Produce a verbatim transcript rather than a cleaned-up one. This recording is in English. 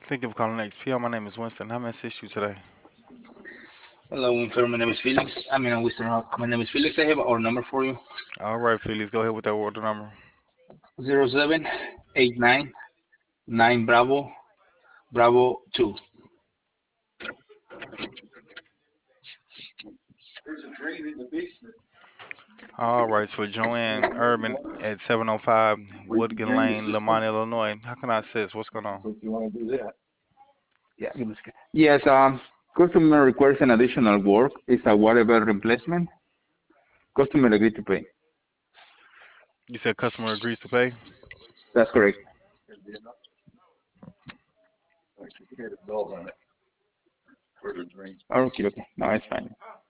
Thank you for calling X P L. My name is Winston. How may I assist you today? Hello, Winfer. My name is Felix. I mean, uh, Winston Rock. My name is Felix. I have our number for you: All right, Felix, go ahead with that order number. zero seven eight nine nine Bravo Bravo two. All right, it's for Joanne Urban at seven oh five Woodgen Lane, Lamont, Illinois. How can I assist? What's going on? Yeah, give me a second. Yes, um, customer requires an additional work. It's a whatever replacement. Customer agreed to pay. You said customer agrees to pay? That's correct. Okay, okay. No, it's fine.